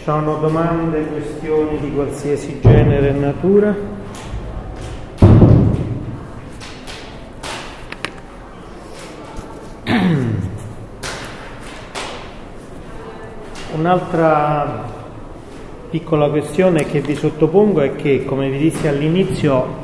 sono domande, questioni di qualsiasi genere e natura? Un'altra piccola questione che vi sottopongo è che, come vi dissi all'inizio,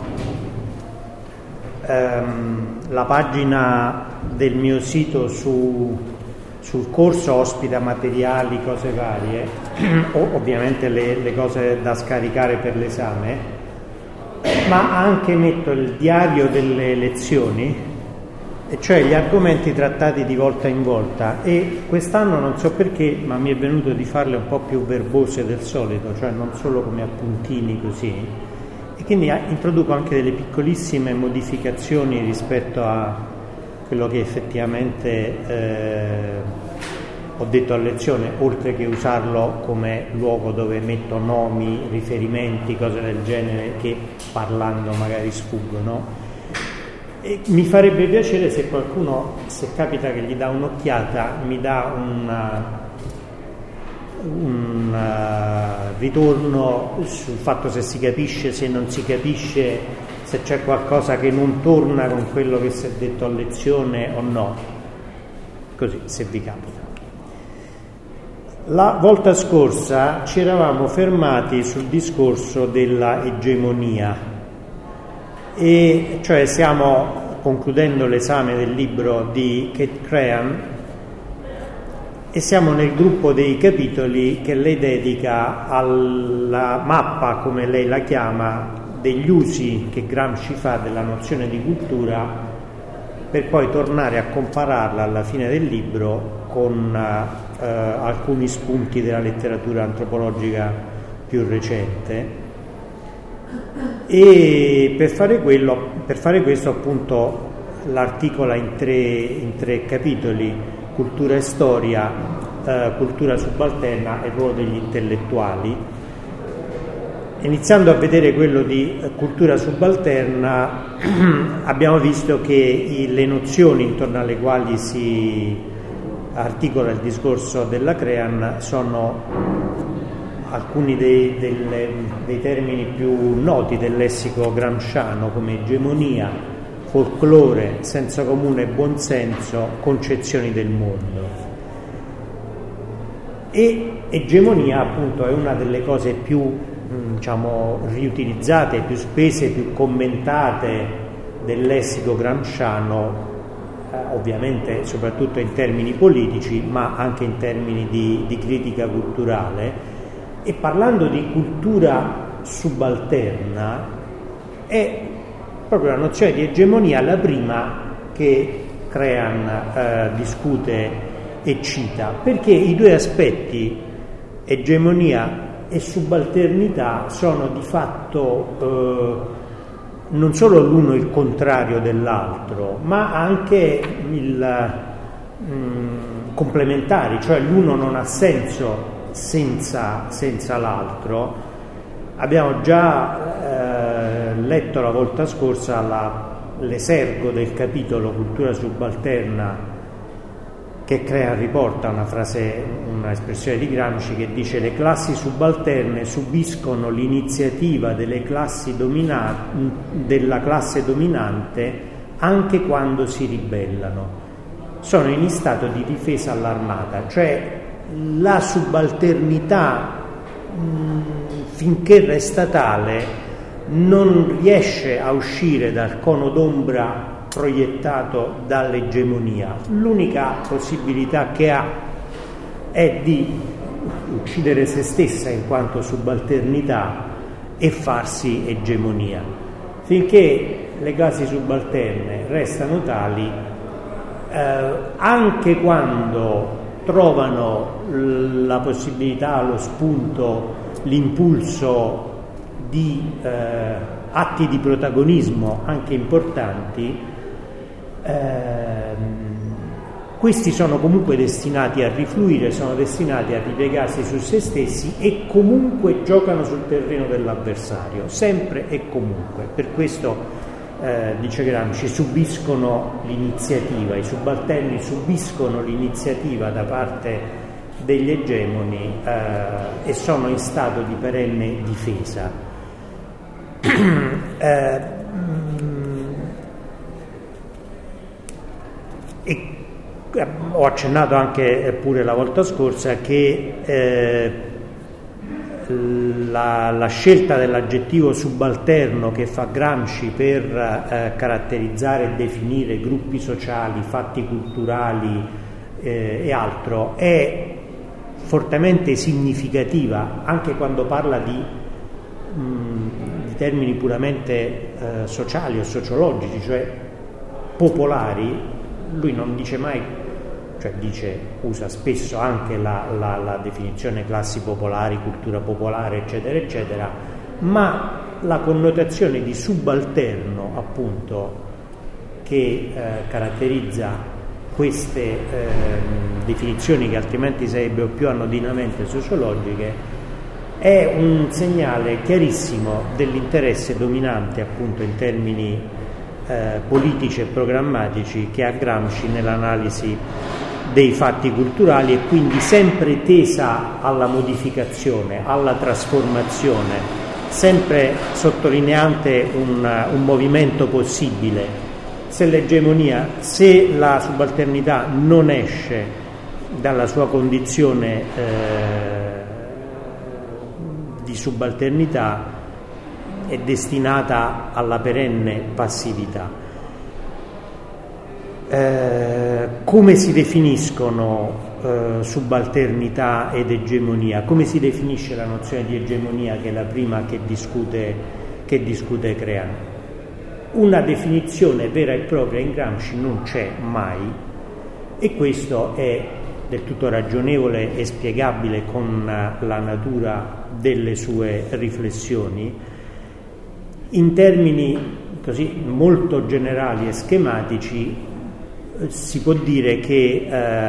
la pagina del mio sito sul corso ospita materiali, cose varie, ovviamente le cose da scaricare per l'esame, ma anche metto il diario delle lezioni, e cioè gli argomenti trattati di volta in volta, e quest'anno non so perché, ma mi è venuto di farle un po' più verbose del solito, cioè non solo come appuntini così, e quindi introduco anche delle piccolissime modificazioni rispetto a quello che effettivamente ho detto a lezione, oltre che usarlo come luogo dove metto nomi, riferimenti, cose del genere che parlando magari sfuggono. E mi farebbe piacere se qualcuno, se capita che gli dà un'occhiata, mi dà un ritorno sul fatto se si capisce, se non si capisce, se c'è qualcosa che non torna con quello che si è detto a lezione o no, così, se vi capita. La volta scorsa ci eravamo fermati sul discorso della egemonia, e cioè stiamo concludendo l'esame del libro di Kate Crean e siamo nel gruppo dei capitoli che lei dedica alla mappa, come lei la chiama, degli usi che Gramsci fa della nozione di cultura, per poi tornare a compararla alla fine del libro con alcuni spunti della letteratura antropologica più recente. E per fare questo appunto l'articola in tre capitoli: cultura e storia, cultura subalterna e ruolo degli intellettuali. Iniziando a vedere quello di cultura subalterna, abbiamo visto che le nozioni intorno alle quali si articola il discorso della Crean sono alcuni dei termini più noti del lessico gramsciano, come egemonia, folklore, senso comune e buonsenso, concezioni del mondo. E egemonia appunto è una delle cose più riutilizzate, più spese, più commentate del lessico gramsciano, ovviamente soprattutto in termini politici, ma anche in termini di critica culturale. E parlando di cultura subalterna, è proprio la nozione di egemonia la prima che Crean discute e cita, perché i due aspetti, egemonia e subalternità, sono di fatto non solo l'uno il contrario dell'altro, ma anche complementari, cioè l'uno non ha senso senza l'altro. Abbiamo già letto la volta scorsa l'esergo del capitolo cultura subalterna, che riporta una espressione di Gramsci che dice: le classi subalterne subiscono l'iniziativa della classe dominante anche quando si ribellano, sono in stato di difesa allarmata. Cioè la subalternità, finché resta tale, non riesce a uscire dal cono d'ombra proiettato dall'egemonia. L'unica possibilità che ha è di uccidere se stessa in quanto subalternità e farsi egemonia. Finché le classi subalterne restano tali, anche quando trovano la possibilità, lo spunto, l'impulso di atti di protagonismo anche importanti, questi sono comunque destinati a rifluire, sono destinati a ripiegarsi su se stessi e comunque giocano sul terreno dell'avversario, sempre e comunque. Per questo, dice Gramsci, subiscono l'iniziativa, i subalterni subiscono l'iniziativa da parte degli egemoni e sono in stato di perenne difesa. Ho accennato anche pure la volta scorsa che la scelta dell'aggettivo subalterno che fa Gramsci per caratterizzare e definire gruppi sociali, fatti culturali e altro è fortemente significativa anche quando parla di termini puramente sociali o sociologici, cioè popolari. Lui non dice mai, cioè usa spesso anche la definizione classi popolari, cultura popolare, eccetera, eccetera, ma la connotazione di subalterno, appunto, che caratterizza queste definizioni che altrimenti sarebbero più anodinamente sociologiche, è un segnale chiarissimo dell'interesse dominante, appunto, in termini politici e programmatici che ha Gramsci nell'analisi dei fatti culturali, e quindi sempre tesa alla modificazione, alla trasformazione, sempre sottolineante un movimento possibile. Se la subalternità non esce dalla sua condizione di subalternità, è destinata alla perenne passività. Come si definiscono subalternità ed egemonia? Come si definisce la nozione di egemonia, che è la prima che discute Crean? Una definizione vera e propria in Gramsci non c'è mai, e questo è del tutto ragionevole e spiegabile con la natura delle sue riflessioni. In termini così molto generali e schematici si può dire che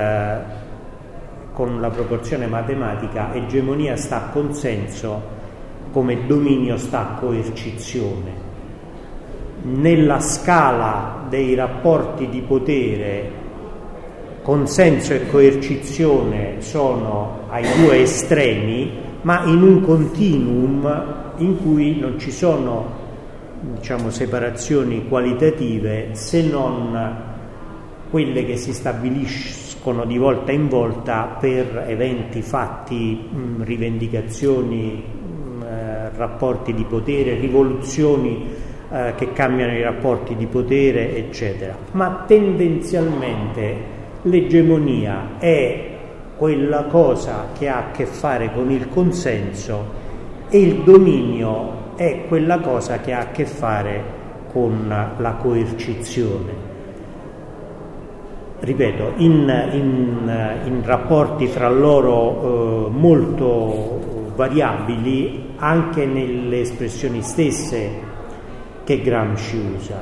con la proporzione matematica egemonia sta a consenso come dominio sta a coercizione. Nella scala dei rapporti di potere consenso e coercizione sono ai due estremi, ma in un continuum in cui non ci sono, diciamo, separazioni qualitative, se non quelle che si stabiliscono di volta in volta per eventi, fatti, rivendicazioni, rapporti di potere, rivoluzioni che cambiano i rapporti di potere, eccetera. Ma tendenzialmente l'egemonia è quella cosa che ha a che fare con il consenso e il dominio è quella cosa che ha a che fare con la coercizione. Ripeto, in rapporti fra loro molto variabili, anche nelle espressioni stesse che Gramsci usa.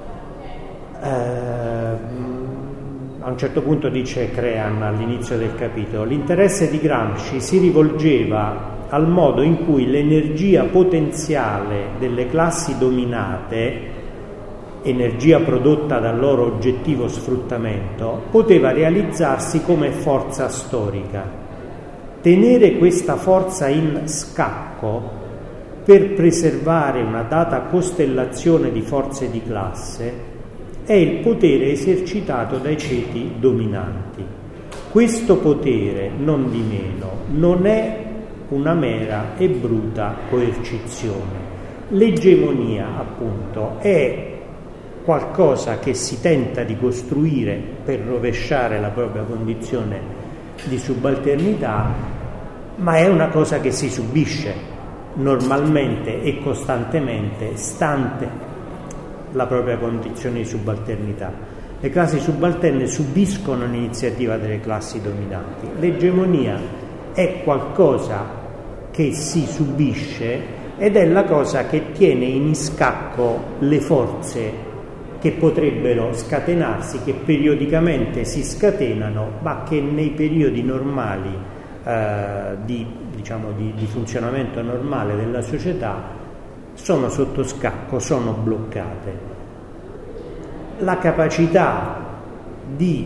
A un certo punto dice Crean all'inizio del capitolo: l'interesse di Gramsci si rivolgeva al modo in cui l'energia potenziale delle classi dominate, energia prodotta dal loro oggettivo sfruttamento, poteva realizzarsi come forza storica. Tenere questa forza in scacco per preservare una data costellazione di forze di classe è il potere esercitato dai ceti dominanti. Questo potere, non di meno, non è una mera e bruta coercizione. L'egemonia, appunto, è qualcosa che si tenta di costruire per rovesciare la propria condizione di subalternità, ma è una cosa che si subisce normalmente e costantemente, stante la propria condizione di subalternità. Le classi subalterne subiscono l'iniziativa delle classi dominanti. L'egemonia è qualcosa che si subisce ed è la cosa che tiene in scacco le forze che potrebbero scatenarsi, che periodicamente si scatenano, ma che nei periodi normali di funzionamento normale della società sono sotto scacco, sono bloccate. La capacità di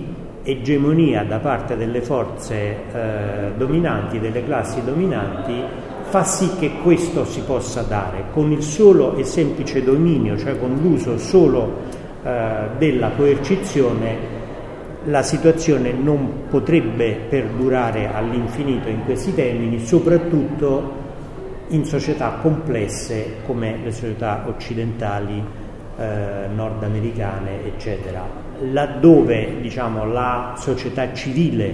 egemonia da parte delle forze dominanti, delle classi dominanti, fa sì che questo si possa dare con il solo e semplice dominio, cioè con l'uso solo della coercizione. La situazione non potrebbe perdurare all'infinito in questi termini, soprattutto in società complesse come le società occidentali, nordamericane, eccetera, laddove la società civile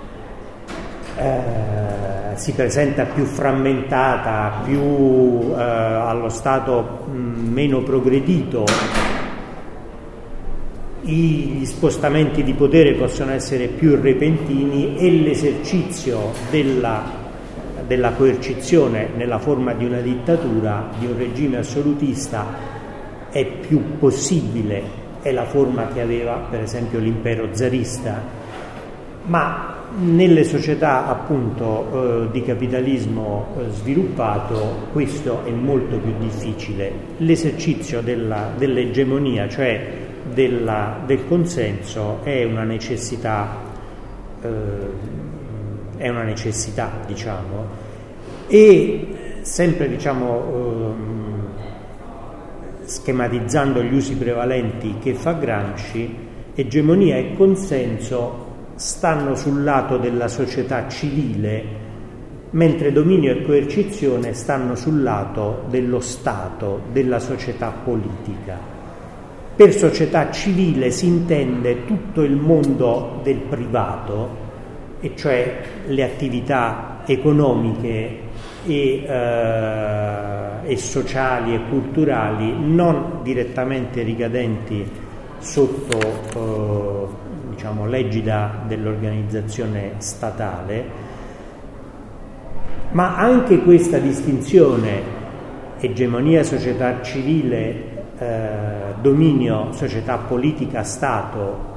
si presenta più frammentata, più allo stato meno progredito. Gli spostamenti di potere possono essere più repentini e l'esercizio della coercizione nella forma di una dittatura, di un regime assolutista, è più possibile, è la forma che aveva per esempio l'impero zarista, ma nelle società appunto di capitalismo sviluppato questo è molto più difficile. L'esercizio dell'egemonia, cioè del consenso, è una necessità, diciamo, e sempre schematizzando gli usi prevalenti che fa Gramsci, egemonia e consenso stanno sul lato della società civile, mentre dominio e coercizione stanno sul lato dello Stato, della società politica. Per società civile si intende tutto il mondo del privato, e cioè le attività economiche e sociali e culturali non direttamente ricadenti sotto l'egida dell'organizzazione statale, ma anche questa distinzione egemonia società civile, dominio società politica Stato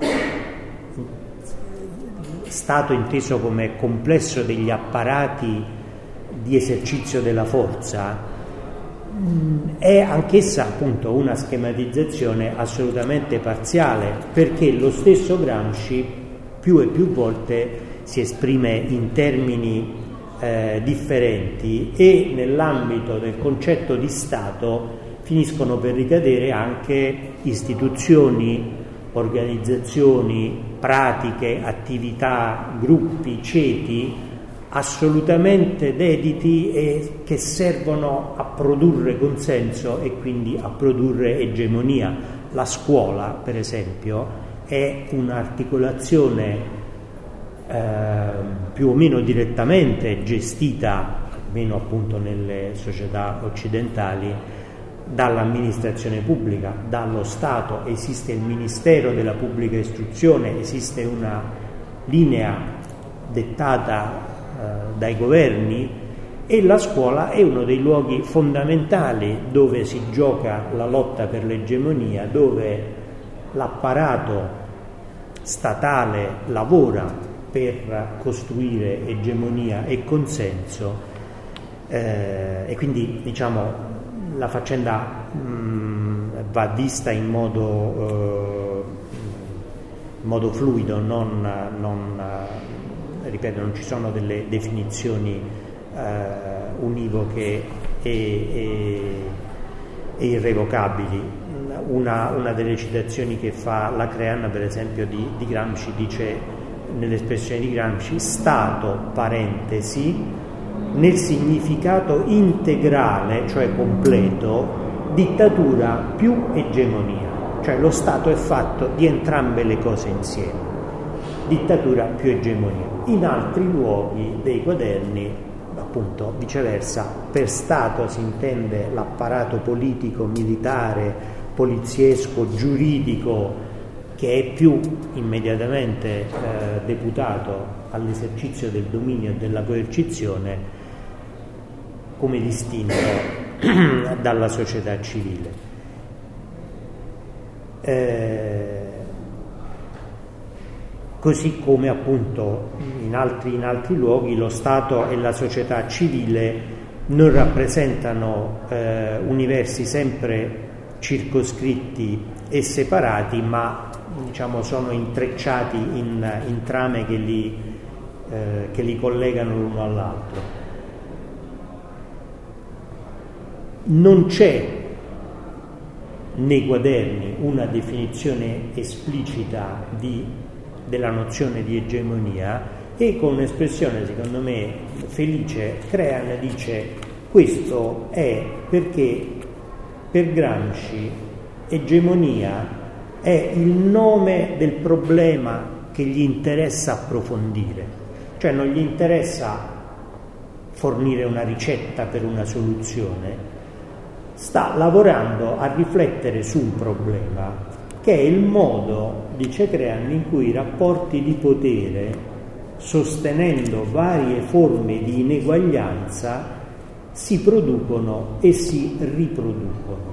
inteso come complesso degli apparati di esercizio della forza, è anch'essa appunto una schematizzazione assolutamente parziale, perché lo stesso Gramsci più e più volte si esprime in termini differenti, e nell'ambito del concetto di Stato finiscono per ricadere anche istituzioni, organizzazioni, pratiche, attività, gruppi, ceti assolutamente dediti e che servono a produrre consenso e quindi a produrre egemonia. La scuola, per esempio, è un'articolazione più o meno direttamente gestita, almeno appunto nelle società occidentali, dall'amministrazione pubblica, dallo Stato. Esiste il Ministero della Pubblica Istruzione, esiste una linea dettata dai governi, e la scuola è uno dei luoghi fondamentali dove si gioca la lotta per l'egemonia, dove l'apparato statale lavora per costruire egemonia e consenso, e quindi la faccenda va vista in modo fluido, ripeto, non ci sono delle definizioni univoche e irrevocabili. Una delle citazioni che fa Lacréan, per esempio, di Gramsci, dice nell'espressione di Gramsci: Stato, parentesi, nel significato integrale, cioè completo, dittatura più egemonia, cioè lo Stato è fatto di entrambe le cose insieme, dittatura più egemonia. In altri luoghi dei quaderni, appunto, viceversa, per Stato si intende l'apparato politico, militare, poliziesco, giuridico, che è più immediatamente deputato all'esercizio del dominio e della coercizione, come distinto dalla società civile. Così come appunto in altri luoghi lo Stato e la società civile non rappresentano universi sempre circoscritti e separati, ma diciamo, sono intrecciati in trame che li collegano l'uno all'altro. Non c'è nei quaderni una definizione esplicita della nozione di egemonia, e con un'espressione secondo me felice Crean dice: questo è perché per Gramsci egemonia è il nome del problema che gli interessa approfondire, cioè non gli interessa fornire una ricetta per una soluzione, sta lavorando a riflettere su un problema che è il modo, dice Crean, in cui i rapporti di potere, sostenendo varie forme di ineguaglianza, si producono e si riproducono.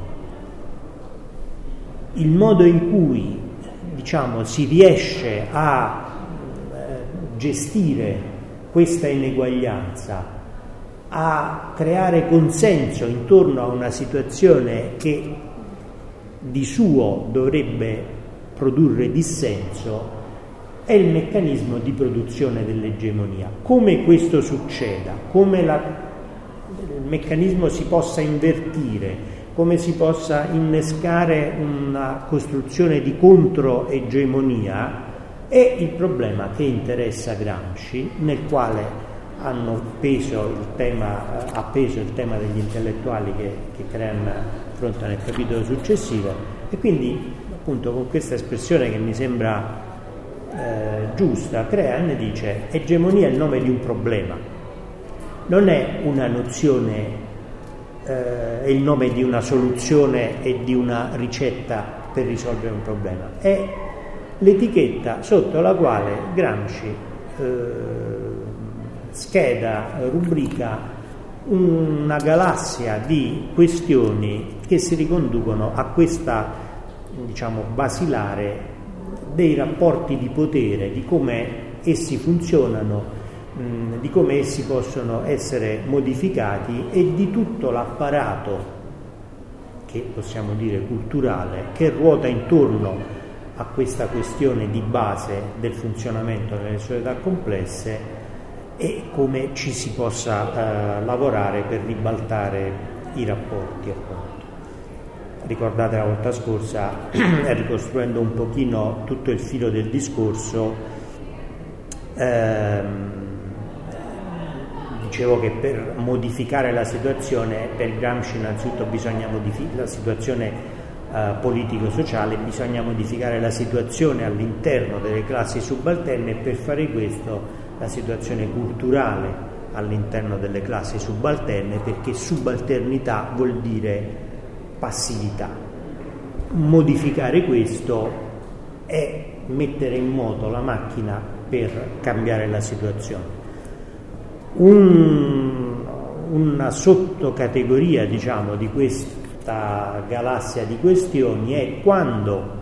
Il modo in cui, diciamo, si riesce a gestire questa ineguaglianza, a creare consenso intorno a una situazione che di suo dovrebbe produrre dissenso, è il meccanismo di produzione dell'egemonia. Come questo succeda, come il meccanismo si possa invertire, come si possa innescare una costruzione di controegemonia, è il problema che interessa Gramsci, nel quale ha peso il tema degli intellettuali che Crean affronta nel capitolo successivo, e quindi appunto con questa espressione che mi sembra giusta, Crean dice: egemonia è il nome di un problema, non è una nozione, è il nome di una soluzione e di una ricetta per risolvere un problema, è l'etichetta sotto la quale Gramsci rubrica una galassia di questioni che si riconducono a questa, diciamo, basilare dei rapporti di potere, di come essi funzionano, di come essi possono essere modificati, e di tutto l'apparato, che possiamo dire culturale, che ruota intorno a questa questione di base del funzionamento delle società complesse, e come ci si possa lavorare per ribaltare i rapporti, appunto. Ricordate la volta scorsa, ricostruendo un pochino tutto il filo del discorso, dicevo che per modificare la situazione, per Gramsci innanzitutto bisogna modificare la situazione politico-sociale, bisogna modificare la situazione all'interno delle classi subalterne, e per fare questo la situazione culturale all'interno delle classi subalterne, perché subalternità vuol dire passività. Modificare questo è mettere in moto la macchina per cambiare la situazione. Una sottocategoria, diciamo, di questa galassia di questioni è quando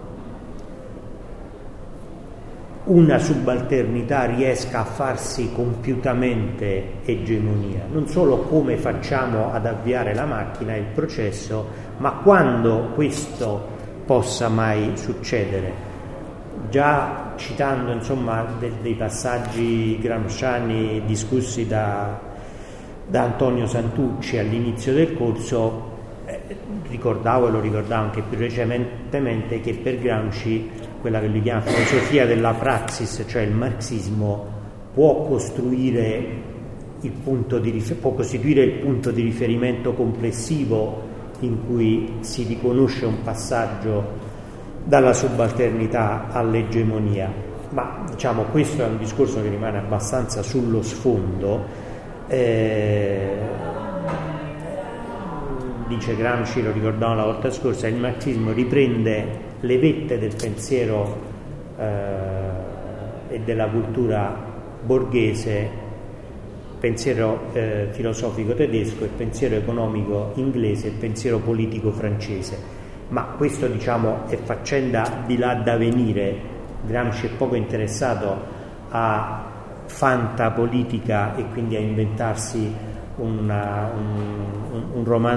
una subalternità riesca a farsi compiutamente egemonia, non solo come facciamo ad avviare la macchina, il processo, ma quando questo possa mai succedere. Già citando, insomma, dei passaggi gramsciani discussi da Antonio Santucci all'inizio del corso, ricordavo, e lo ricordavo anche più recentemente, che per Gramsci quella che lui chiama filosofia della praxis, cioè il marxismo, può costituire il punto di riferimento complessivo in cui si riconosce un passaggio dalla subalternità all'egemonia. Ma diciamo, questo è un discorso che rimane abbastanza sullo sfondo. Dice Gramsci, lo ricordavo la volta scorsa, il marxismo riprende le vette del pensiero e della cultura borghese, pensiero filosofico tedesco, il pensiero economico inglese, il pensiero politico francese. Ma questo, diciamo, è faccenda di là da venire. Gramsci è poco interessato a fantapolitica e quindi a inventarsi un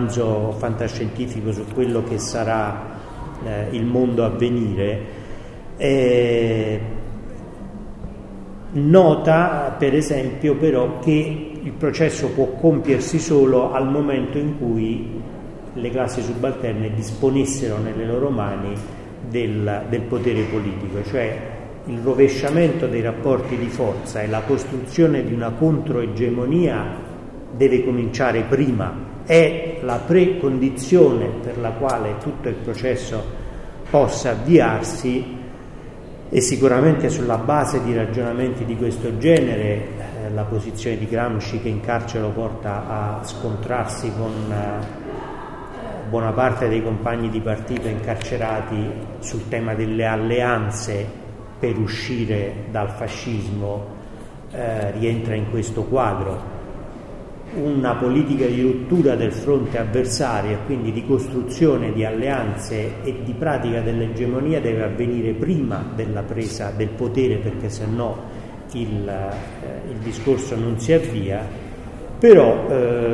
romanzo fantascientifico su quello che sarà il mondo a venire, Nota per esempio però che il processo può compiersi solo al momento in cui le classi subalterne disponessero nelle loro mani del potere politico, cioè il rovesciamento dei rapporti di forza e la costruzione di una controegemonia deve cominciare prima, è la precondizione per la quale tutto il processo possa avviarsi. E sicuramente sulla base di ragionamenti di questo genere la posizione di Gramsci, che in carcere lo porta a scontrarsi con buona parte dei compagni di partito incarcerati sul tema delle alleanze per uscire dal fascismo, rientra in questo quadro. Una politica di rottura del fronte avversario e quindi di costruzione di alleanze e di pratica dell'egemonia deve avvenire prima della presa del potere, perché se no il discorso non si avvia. Però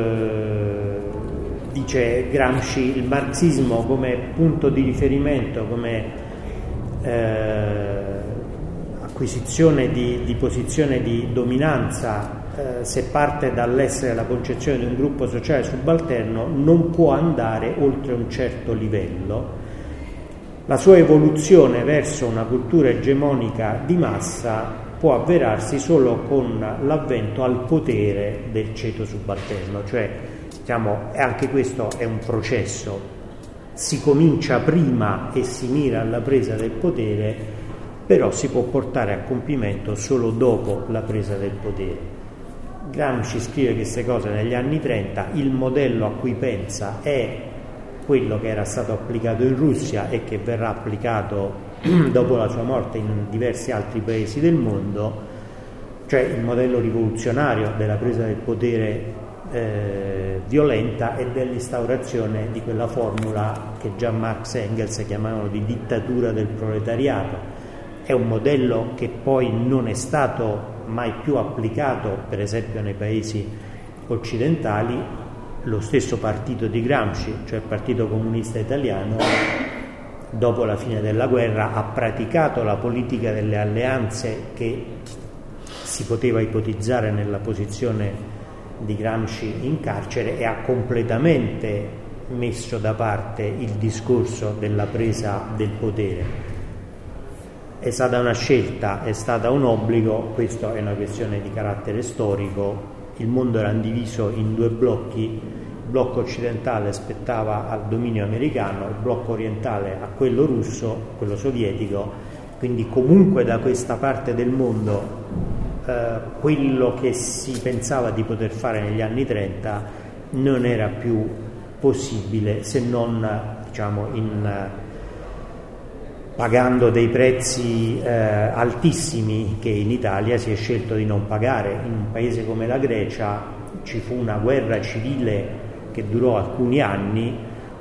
dice Gramsci, il marxismo come punto di riferimento, come acquisizione di posizione di dominanza, se parte dall'essere la concezione di un gruppo sociale subalterno, non può andare oltre un certo livello. La sua evoluzione verso una cultura egemonica di massa può avverarsi solo con l'avvento al potere del ceto subalterno, cioè anche questo è un processo, si comincia prima e si mira alla presa del potere, però si può portare a compimento solo dopo la presa del potere. Gramsci scrive queste cose negli anni 30, il modello a cui pensa è quello che era stato applicato in Russia e che verrà applicato dopo la sua morte in diversi altri paesi del mondo, cioè il modello rivoluzionario della presa del potere violenta e dell'instaurazione di quella formula che già Marx e Engels chiamavano di dittatura del proletariato. È un modello che poi non è stato mai più applicato, per esempio nei paesi occidentali. Lo stesso partito di Gramsci, cioè il Partito Comunista Italiano, dopo la fine della guerra ha praticato la politica delle alleanze che si poteva ipotizzare nella posizione di Gramsci in carcere e ha completamente messo da parte il discorso della presa del potere. È stata una scelta, è stata un obbligo, questa è una questione di carattere storico. Il mondo era diviso in due blocchi, il blocco occidentale spettava al dominio americano, il blocco orientale a quello russo, quello sovietico, quindi comunque da questa parte del mondo quello che si pensava di poter fare negli anni 30 non era più possibile, se non pagando dei prezzi altissimi che in Italia si è scelto di non pagare. In un paese come la Grecia ci fu una guerra civile che durò alcuni anni,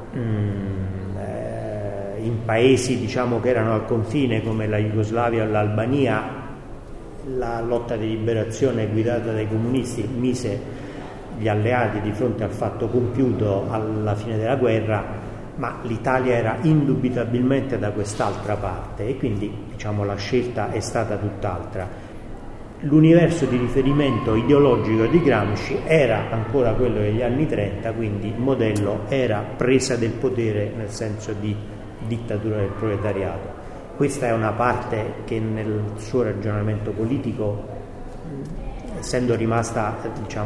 in paesi che erano al confine come la Jugoslavia o l'Albania la lotta di liberazione guidata dai comunisti mise gli alleati di fronte al fatto compiuto alla fine della guerra, ma l'Italia era indubitabilmente da quest'altra parte e quindi la scelta è stata tutt'altra. L'universo di riferimento ideologico di Gramsci era ancora quello degli anni 30, quindi il modello era presa del potere nel senso di dittatura del proletariato. Questa è una parte che nel suo ragionamento politico, essendo rimasta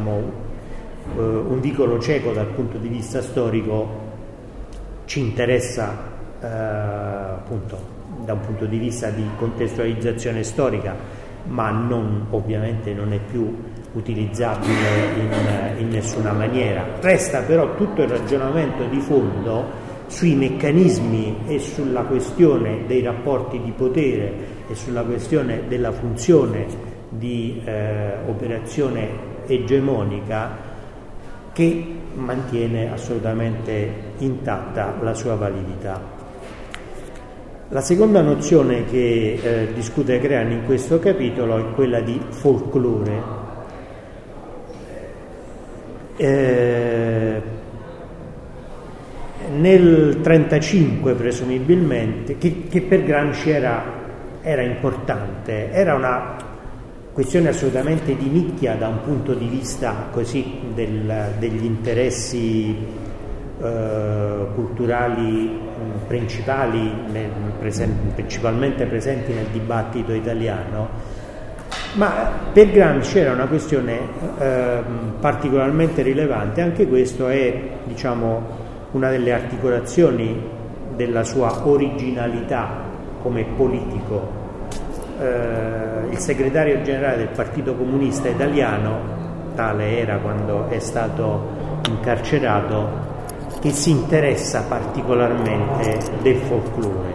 un vicolo cieco dal punto di vista storico, ci interessa appunto da un punto di vista di contestualizzazione storica, ma ovviamente non è più utilizzabile in nessuna maniera. Resta però tutto il ragionamento di fondo sui meccanismi e sulla questione dei rapporti di potere e sulla questione della funzione di operazione egemonica, che mantiene assolutamente intatta la sua validità. La seconda nozione che discute Crean in questo capitolo è quella di folklore. Nel 1935 presumibilmente, che per Gramsci era era importante, era una questione assolutamente di nicchia da un punto di vista così degli interessi culturali principali, principalmente presenti nel dibattito italiano, ma per Gramsci era una questione particolarmente rilevante. Anche questo è, diciamo, una delle articolazioni della sua originalità come politico. Il segretario generale del Partito Comunista Italiano, tale era quando è stato incarcerato, che si interessa particolarmente del folklore.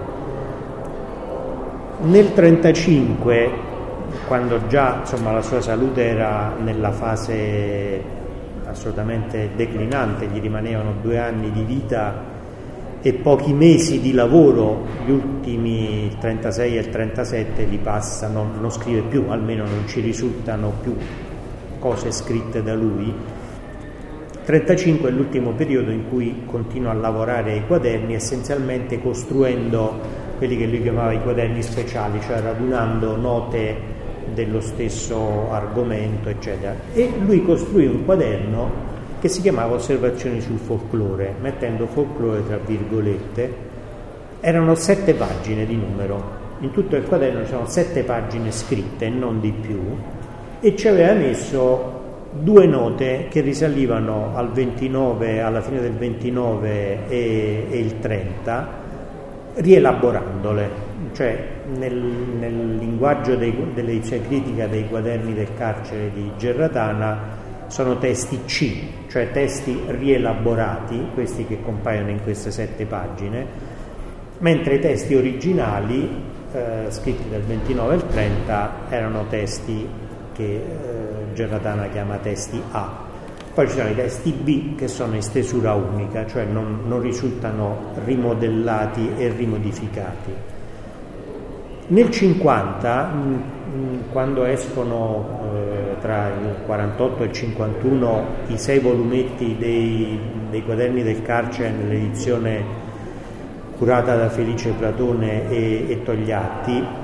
Nel 1935, quando già la sua salute era nella fase assolutamente declinante, gli rimanevano 2 anni di vita e pochi mesi di lavoro, gli ultimi, il 36 e il 37, li passa, non scrive più, almeno non ci risultano più cose scritte da lui. Il 35 è l'ultimo periodo in cui continua a lavorare ai quaderni, essenzialmente costruendo quelli che lui chiamava i quaderni speciali, cioè radunando note dello stesso argomento, eccetera. E lui costruì un quaderno che si chiamava Osservazioni sul folklore, mettendo folklore tra virgolette. Erano 7 pagine di numero, in tutto il quaderno c'erano 7 pagine scritte, non di più, e ci aveva messo 2 note che risalivano al 29, alla fine del 29 e il 30, rielaborandole, cioè nel linguaggio dell'edizione critica dei quaderni del carcere di Gerratana sono testi C, cioè testi rielaborati, questi che compaiono in queste 7 pagine, mentre i testi originali, scritti dal 29 al 30, erano testi che Gerratana chiama testi A. Poi ci sono i testi B che sono in stesura unica, cioè non risultano rimodellati e rimodificati. Nel 50, quando escono tra il 48 e il 51 i 6 volumetti dei quaderni del carcere nell'edizione curata da Felice Platone e Togliatti,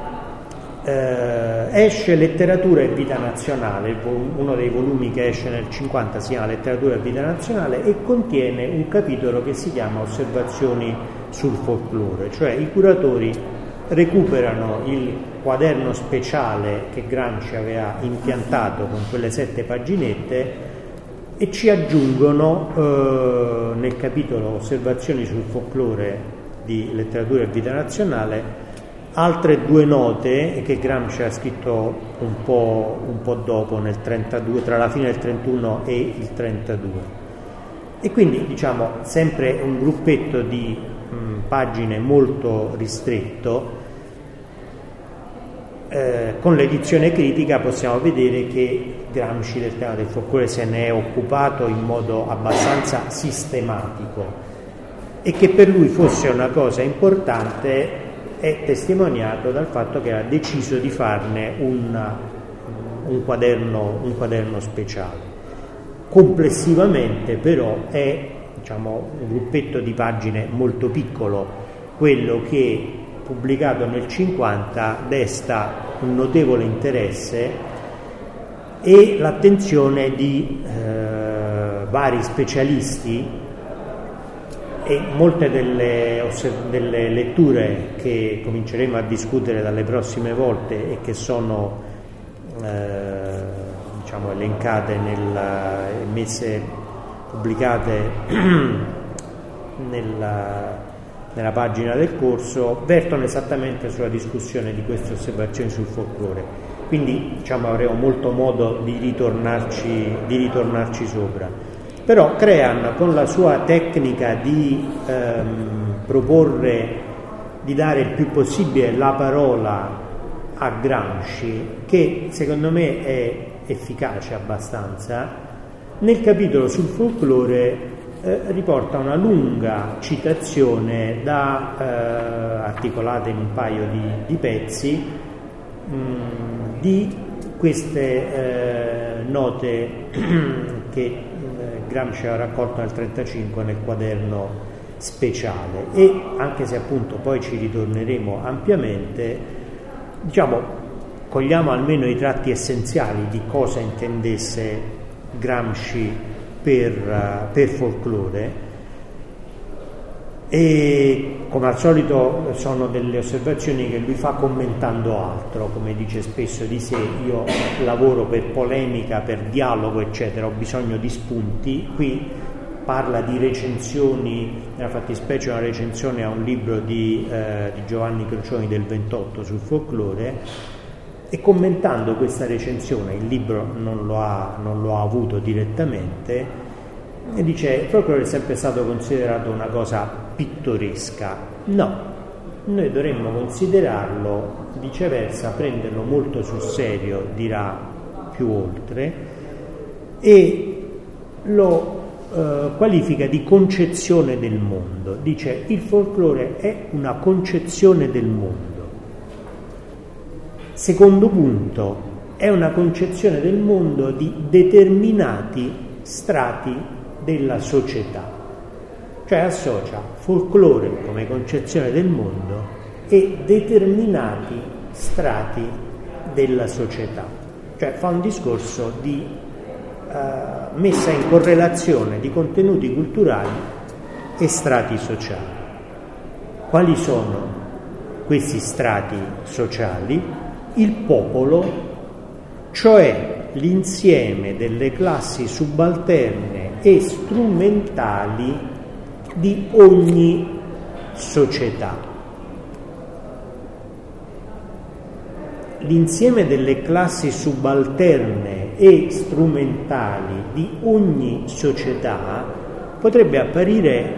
esce Letteratura e Vita Nazionale, uno dei volumi che esce nel 50 si chiama Letteratura e Vita Nazionale e contiene un capitolo che si chiama Osservazioni sul folklore, cioè i curatori recuperano il quaderno speciale che Gramsci aveva impiantato con quelle 7 paginette e ci aggiungono nel capitolo Osservazioni sul folklore di Letteratura e Vita Nazionale altre 2 note che Gramsci ha scritto un po' dopo, nel 32, tra la fine del 31 e il 32. E quindi, diciamo, sempre un gruppetto di pagine molto ristretto. Con l'edizione critica possiamo vedere che Gramsci del tema del folklore se ne è occupato in modo abbastanza sistematico e che per lui fosse una cosa importante è testimoniato dal fatto che ha deciso di farne un quaderno speciale. Complessivamente però è, diciamo, un gruppetto di pagine molto piccolo. Quello che pubblicato nel 50 desta un notevole interesse e l'attenzione di vari specialisti, e molte delle letture che cominceremo a discutere dalle prossime volte e che sono diciamo elencate pubblicate nella pagina del corso, vertono esattamente sulla discussione di queste osservazioni sul folklore. Quindi, diciamo, avremo molto modo di ritornarci sopra. Però Crean, con la sua tecnica di proporre, di dare il più possibile la parola a Gramsci, che secondo me è efficace abbastanza, nel capitolo sul folklore riporta una lunga citazione articolata in un paio di pezzi di queste note che Gramsci ha raccolto nel 1935 nel quaderno speciale, e anche se appunto poi ci ritorneremo ampiamente, diciamo, cogliamo almeno i tratti essenziali di cosa intendesse Gramsci per folklore. E come al solito sono delle osservazioni che lui fa commentando altro, come dice spesso di sé: io lavoro per polemica, per dialogo eccetera, ho bisogno di spunti. Qui parla di recensioni, nella fattispecie una recensione a un libro di Giovanni Crocioni del 28 sul folklore, e commentando questa recensione, il libro non lo ha avuto direttamente, e dice: il folklore è sempre stato considerato una cosa pittoresca. No, noi dovremmo considerarlo, viceversa, prenderlo molto sul serio, dirà più oltre, e lo qualifica di concezione del mondo. Dice: il folklore è una concezione del mondo. Secondo punto, è una concezione del mondo di determinati strati della società, cioè associa folklore come concezione del mondo e determinati strati della società, cioè fa un discorso di messa in correlazione di contenuti culturali e strati sociali. Quali sono questi strati sociali? Il popolo, cioè l'insieme delle classi subalterne e strumentali di ogni società. L'insieme delle classi subalterne e strumentali di ogni società potrebbe apparire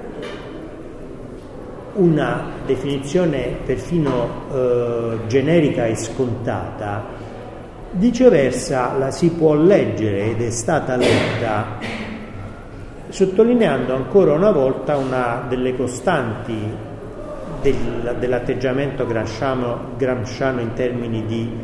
una definizione perfino generica e scontata. Viceversa la si può leggere, ed è stata letta, sottolineando ancora una volta una delle costanti dell'atteggiamento gramsciano in termini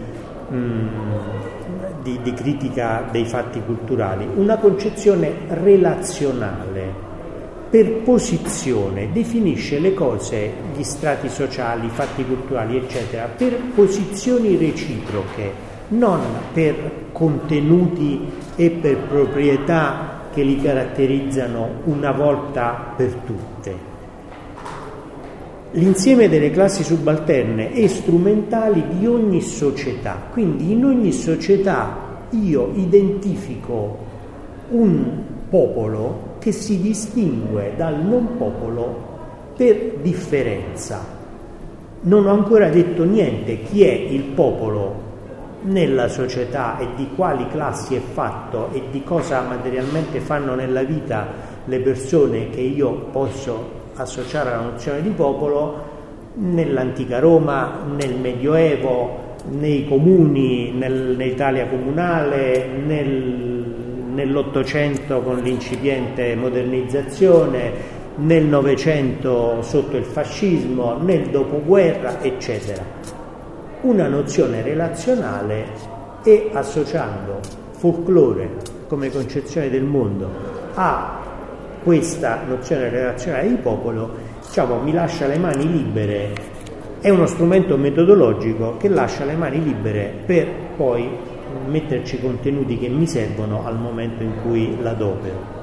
di critica dei fatti culturali, una concezione relazionale. Per posizione definisce le cose, gli strati sociali, i fatti culturali eccetera, per posizioni reciproche, non per contenuti e per proprietà che li caratterizzano una volta per tutte. L'insieme delle classi subalterne e strumentali di ogni società. Quindi in ogni società io identifico un popolo che si distingue dal non popolo per differenza. Non ho ancora detto niente chi è il popolo nella società e di quali classi è fatto e di cosa materialmente fanno nella vita le persone che io posso associare alla nozione di popolo nell'antica Roma, nel Medioevo, nei comuni, nell'Italia comunale, nell'Ottocento con l'incipiente modernizzazione, nel Novecento sotto il fascismo, nel dopoguerra, eccetera. Una nozione relazionale, e associando folklore come concezione del mondo a questa nozione relazionale di popolo, diciamo, mi lascia le mani libere. È uno strumento metodologico che lascia le mani libere per poi metterci contenuti che mi servono al momento in cui l'adopero.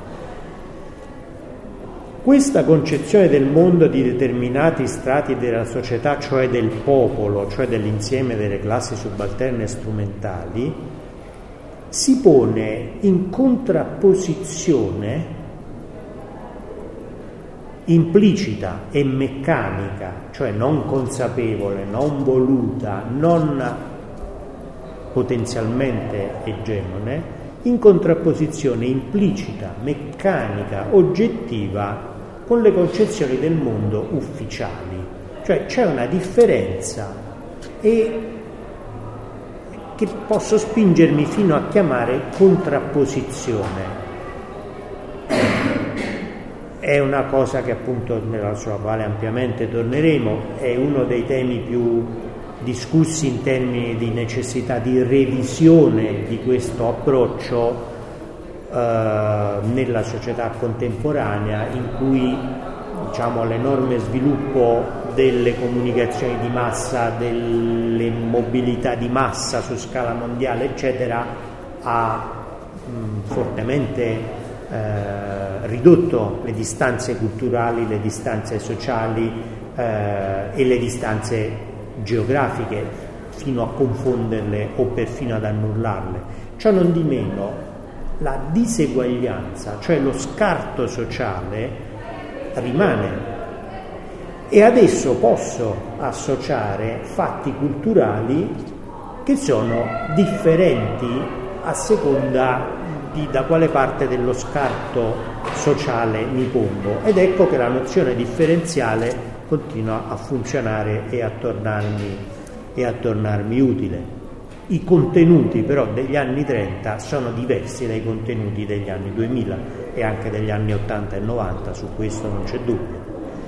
Questa concezione del mondo di determinati strati della società, cioè del popolo, cioè dell'insieme delle classi subalterne e strumentali, si pone in contrapposizione implicita e meccanica, cioè non consapevole, non voluta, non potenzialmente egemone, in contrapposizione implicita, meccanica, oggettiva con le concezioni del mondo ufficiali. Cioè c'è una differenza e che posso spingermi fino a chiamare contrapposizione. È una cosa che appunto nella sua quale ampiamente torneremo, è uno dei temi più discussi in termini di necessità di revisione di questo approccio nella società contemporanea, in cui, diciamo, l'enorme sviluppo delle comunicazioni di massa, delle mobilità di massa su scala mondiale, eccetera, ha fortemente ridotto le distanze culturali, le distanze sociali e le distanze geografiche, fino a confonderle o perfino ad annullarle. Ciò non di meno, la diseguaglianza, cioè lo scarto sociale, rimane, e adesso posso associare fatti culturali che sono differenti a seconda da quale parte dello scarto sociale mi pongo, ed ecco che la nozione differenziale continua a funzionare e a tornarmi utile. I contenuti però degli anni 30 sono diversi dai contenuti degli anni 2000 e anche degli anni 80 e 90, su questo non c'è dubbio.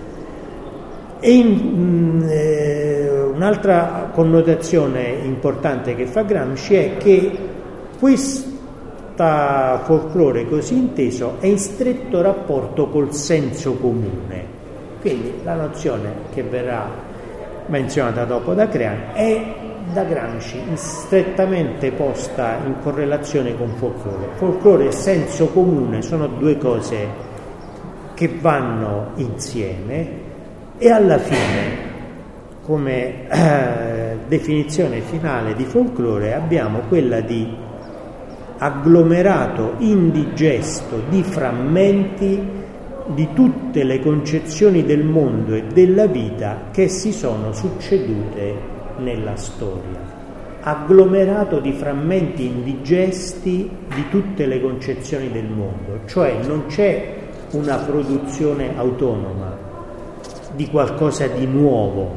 E un'altra connotazione importante che fa Gramsci è che questo folklore così inteso è in stretto rapporto col senso comune. Quindi la nozione che verrà menzionata dopo da Crean è da Gramsci strettamente posta in correlazione con folklore. Folklore e senso comune sono due cose che vanno insieme, e alla fine, come definizione finale di folklore, abbiamo quella di agglomerato indigesto di frammenti di tutte le concezioni del mondo e della vita che si sono succedute nella storia. Agglomerato di frammenti indigesti di tutte le concezioni del mondo, cioè non c'è una produzione autonoma di qualcosa di nuovo,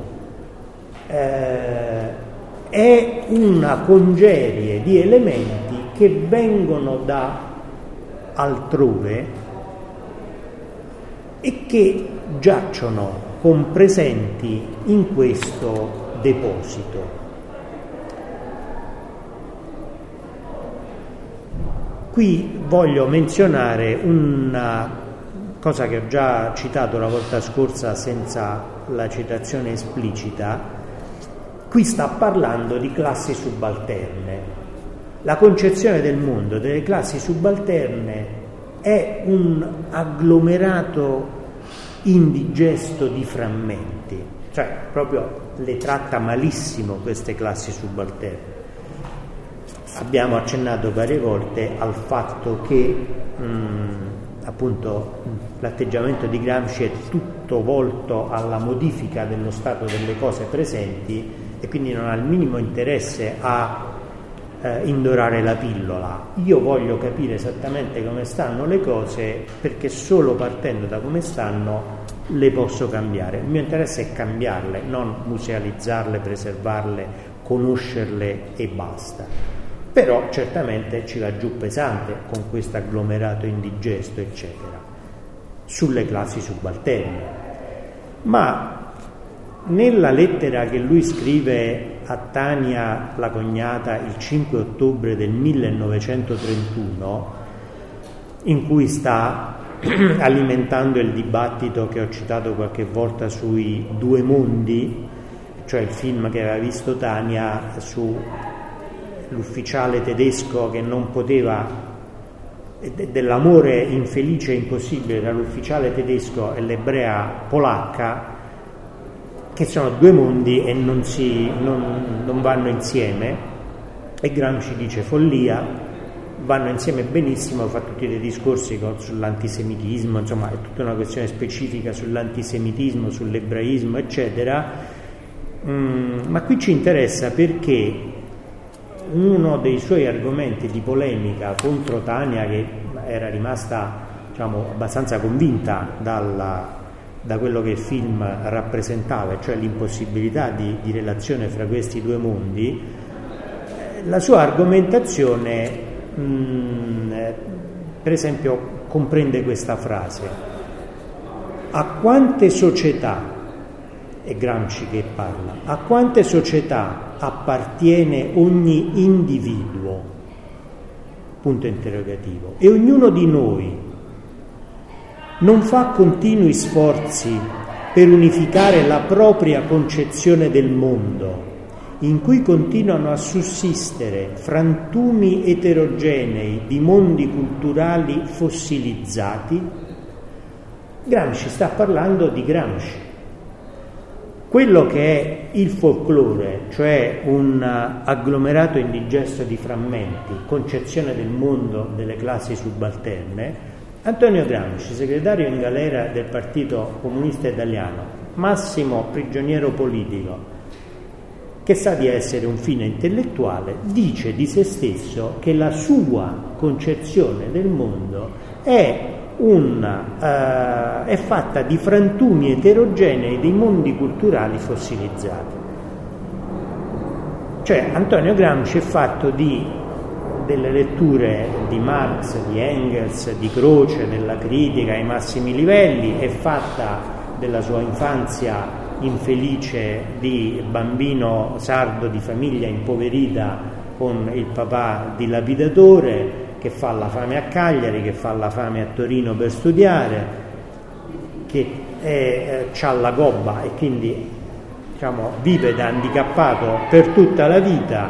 è una congerie di elementi che vengono da altrove e che giacciono compresenti in questo deposito. Qui voglio menzionare una cosa che ho già citato la volta scorsa senza la citazione esplicita. Qui sta parlando di classi subalterne. La concezione del mondo delle classi subalterne è un agglomerato indigesto di frammenti, cioè proprio le tratta malissimo queste classi subalterne. Abbiamo accennato varie volte al fatto che appunto l'atteggiamento di Gramsci è tutto volto alla modifica dello stato delle cose presenti e quindi non ha il minimo interesse a indorare la pillola. Io voglio capire esattamente come stanno le cose, perché solo partendo da come stanno le posso cambiare. Il mio interesse è cambiarle, non musealizzarle, preservarle, conoscerle e basta. Però certamente ci va giù pesante con questo agglomerato indigesto, eccetera, sulle classi subalterne. Ma nella lettera che lui scrive a Tania, la cognata, il 5 ottobre del 1931, in cui sta alimentando il dibattito che ho citato qualche volta sui Due mondi, cioè il film che aveva visto Tania su l'ufficiale tedesco che non poteva, dell'amore infelice e impossibile tra l'ufficiale tedesco e l'ebrea polacca, che sono due mondi e non vanno insieme, e Gramsci dice follia, vanno insieme benissimo, fa tutti dei discorsi sull'antisemitismo, insomma è tutta una questione specifica sull'antisemitismo, sull'ebraismo, eccetera, ma qui ci interessa perché uno dei suoi argomenti di polemica contro Tania, che era rimasta, diciamo, abbastanza convinta da quello che il film rappresentava, cioè l'impossibilità di relazione fra questi due mondi, la sua argomentazione per esempio comprende questa frase: a quante società, è Gramsci che parla, a quante società appartiene ogni individuo, punto interrogativo, e ognuno di noi non fa continui sforzi per unificare la propria concezione del mondo, in cui continuano a sussistere frantumi eterogenei di mondi culturali fossilizzati, Gramsci sta parlando di Gramsci. Quello che è il folklore, cioè un agglomerato indigesto di frammenti, concezione del mondo delle classi subalterne, Antonio Gramsci, segretario in galera del Partito Comunista Italiano, massimo prigioniero politico, che sa di essere un fine intellettuale, dice di se stesso che la sua concezione del mondo è fatta di frantumi eterogenei dei mondi culturali fossilizzati. Cioè Antonio Gramsci è fatto delle letture di Marx, di Engels, di Croce, della critica ai massimi livelli, è fatta della sua infanzia infelice di bambino sardo di famiglia impoverita con il papà dilapidatore, che fa la fame a Cagliari, che fa la fame a Torino per studiare, che ha la gobba e quindi vive da handicappato per tutta la vita,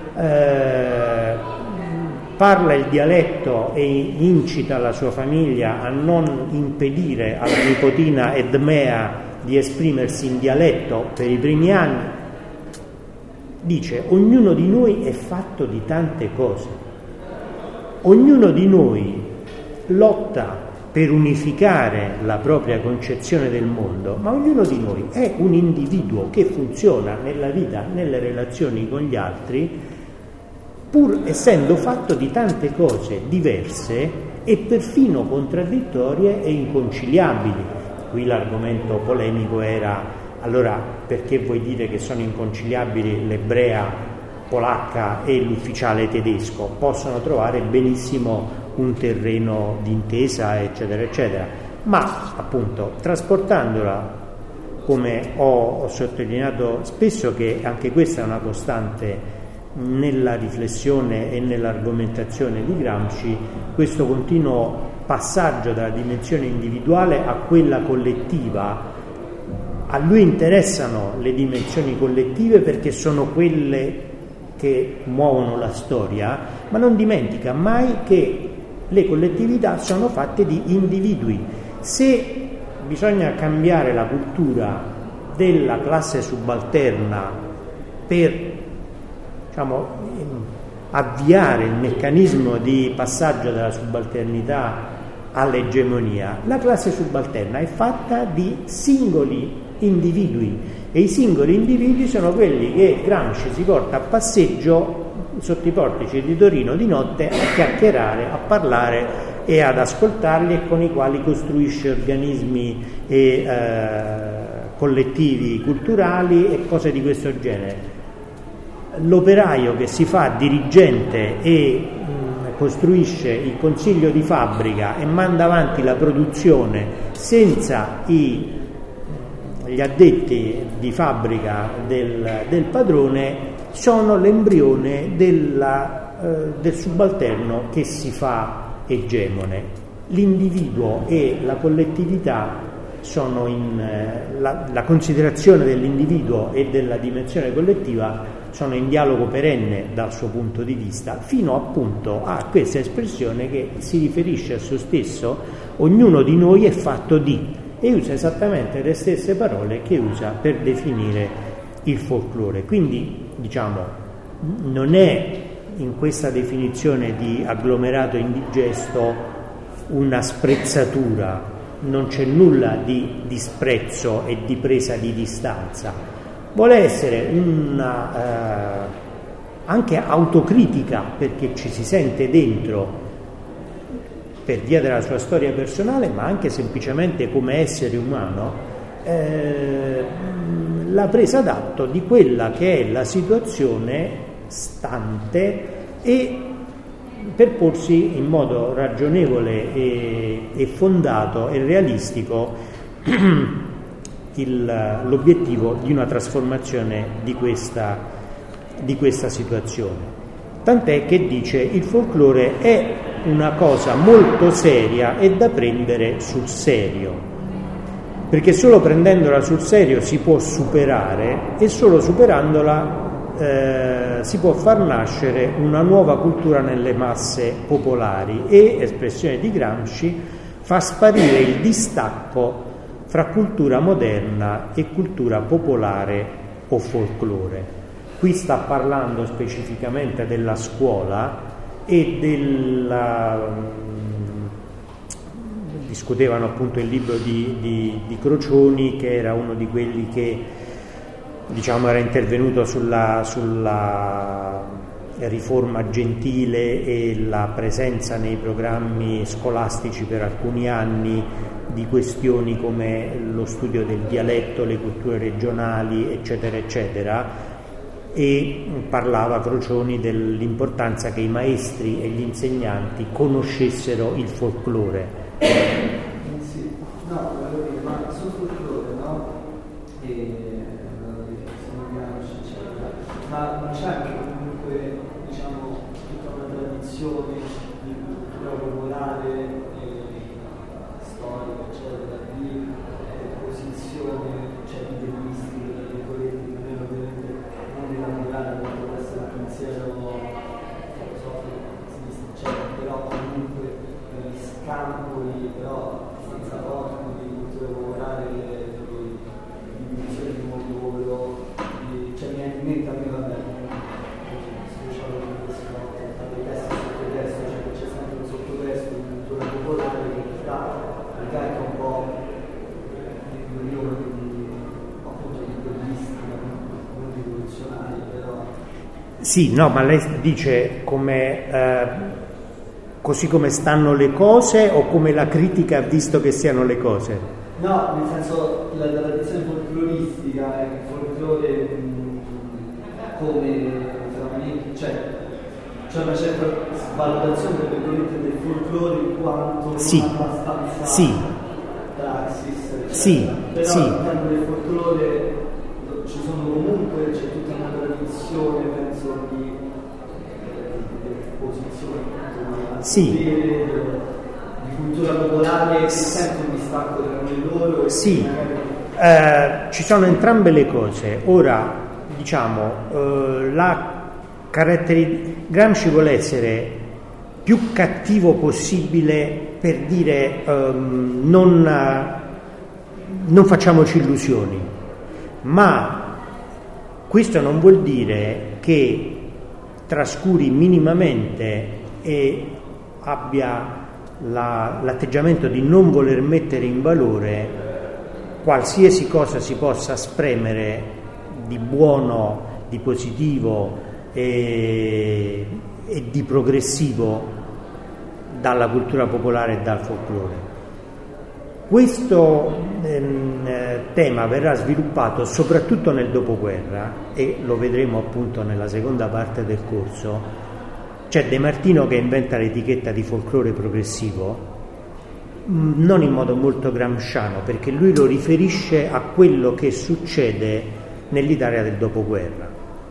parla il dialetto e incita la sua famiglia a non impedire alla nipotina Edmea di esprimersi in dialetto per i primi anni. Dice: ognuno di noi è fatto di tante cose, ognuno di noi lotta per unificare la propria concezione del mondo, ma ognuno di noi è un individuo che funziona nella vita, nelle relazioni con gli altri, pur essendo fatto di tante cose diverse e perfino contraddittorie e inconciliabili. Qui l'argomento polemico era: allora perché vuoi dire che sono inconciliabili l'ebrea polacca e l'ufficiale tedesco? Possono trovare benissimo un terreno d'intesa, eccetera, eccetera, ma appunto trasportandola, come ho sottolineato spesso, che anche questa è una costante nella riflessione e nell'argomentazione di Gramsci, questo continuo passaggio dalla dimensione individuale a quella collettiva. A lui interessano le dimensioni collettive perché sono quelle che muovono la storia, ma non dimentica mai che le collettività sono fatte di individui. Se bisogna cambiare la cultura della classe subalterna per avviare il meccanismo di passaggio dalla subalternità all'egemonia, la classe subalterna è fatta di singoli individui e i singoli individui sono quelli che Gramsci si porta a passeggio sotto i portici di Torino di notte a chiacchierare, a parlare e ad ascoltarli, e con i quali costruisce organismi e collettivi culturali e cose di questo genere. L'operaio che si fa dirigente e costruisce il consiglio di fabbrica e manda avanti la produzione senza gli addetti di fabbrica del padrone sono l'embrione del subalterno che si fa egemone. L'individuo e la collettività sono la considerazione dell'individuo e della dimensione collettiva sono in dialogo perenne dal suo punto di vista, fino appunto a questa espressione che si riferisce a se stesso: ognuno di noi è fatto di, e usa esattamente le stesse parole che usa per definire il folklore. Quindi non è in questa definizione di agglomerato indigesto una sprezzatura, non c'è nulla di disprezzo e di presa di distanza. Vuole essere anche autocritica, perché ci si sente dentro per via della sua storia personale, ma anche semplicemente come essere umano, la presa d'atto di quella che è la situazione stante e per porsi in modo ragionevole e fondato e realistico l'obiettivo di una trasformazione di questa situazione. Tant'è che dice: il folklore è una cosa molto seria e da prendere sul serio. perché solo prendendola sul serio si può superare, e solo superandola si può far nascere una nuova cultura nelle masse popolari, e, espressione di Gramsci, fa sparire il distacco fra cultura moderna e cultura popolare o folklore. Qui sta parlando specificamente della scuola e discutevano appunto il libro di Crocioni, che era uno di quelli che, diciamo, era intervenuto sulla riforma gentile e la presenza nei programmi scolastici per alcuni anni di questioni come lo studio del dialetto, le culture regionali, eccetera, eccetera, e parlava Crocioni dell'importanza che i maestri e gli insegnanti conoscessero il folklore. Sì, no, volevo dire, ma sul folklore, no? Ma c'è anche comunque, diciamo, tutta una tradizione di cultura popolare, storica, eccetera, di posizione, cioè di linguistica, tra virgolette, non ovviamente non elaborare quanto può essere un pensiero filosofico, sinistra, eccetera, però comunque scampoli, però senza forti di cultura popolare, di dimensione di mondo, cioè mi viene in mente a me, vabbè, speciale di questo, dei testi sotto testo, cioè che c'è sempre un sottotesto di cultura popolare che in realtà ricarica un po' appunto di quellistica, non rivoluzionaria, però. Sì, no, ma lei dice come così come stanno le cose, o come la critica ha visto che siano le cose? No, nel senso, la tradizione folcloristica è il folklore come fenomeno, cioè c'è una certa svalutazione del folklore in quanto non abbastanza praxis, però all'interno del folklore ci sono comunque, c'è tutta una tradizione, penso, di posizione di cultura popolare, che sente un distacco tra noi loro. Sì, ci sono entrambe le cose. Ora, diciamo, Gramsci vuole essere più cattivo possibile per dire non facciamoci illusioni, ma questo non vuol dire che trascuri minimamente e abbia l'atteggiamento di non voler mettere in valore qualsiasi cosa si possa spremere di buono, di positivo e di progressivo dalla cultura popolare e dal folklore. Questo tema verrà sviluppato soprattutto nel dopoguerra, e lo vedremo appunto nella seconda parte del corso. C'è De Martino che inventa l'etichetta di folklore progressivo, non in modo molto gramsciano, perché lui lo riferisce a quello che succede nell'Italia del dopoguerra.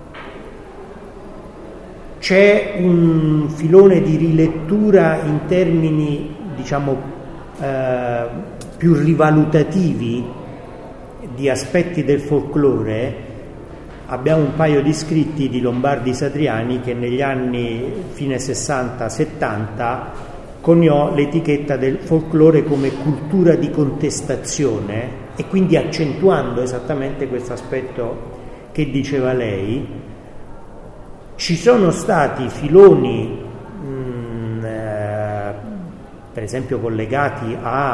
C'è un filone di rilettura in termini, diciamo, più rivalutativi di aspetti del folklore. Abbiamo un paio di scritti di Lombardi Satriani che negli anni fine 60-70 coniò l'etichetta del folklore come cultura di contestazione, e quindi accentuando esattamente questo aspetto che diceva lei. Ci sono stati filoni per esempio collegati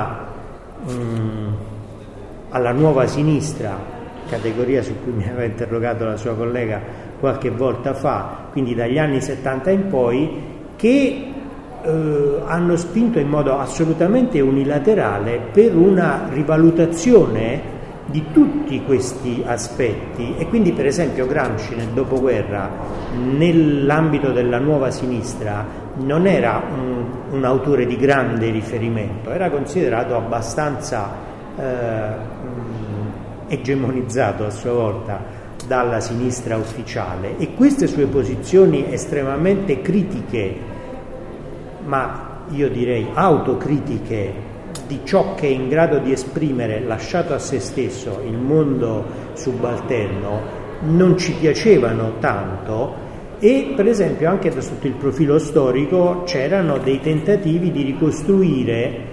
alla nuova sinistra, categoria su cui mi aveva interrogato la sua collega qualche volta fa, quindi dagli anni 70 in poi, che hanno spinto in modo assolutamente unilaterale per una rivalutazione di tutti questi aspetti. E quindi per esempio Gramsci nel dopoguerra, nell'ambito della nuova sinistra, non era un autore di grande riferimento, era considerato abbastanza egemonizzato a sua volta dalla sinistra ufficiale, e queste sue posizioni estremamente critiche, ma io direi autocritiche di ciò che è in grado di esprimere, lasciato a se stesso, il mondo subalterno, non ci piacevano tanto, e per esempio anche sotto il profilo storico c'erano dei tentativi di ricostruire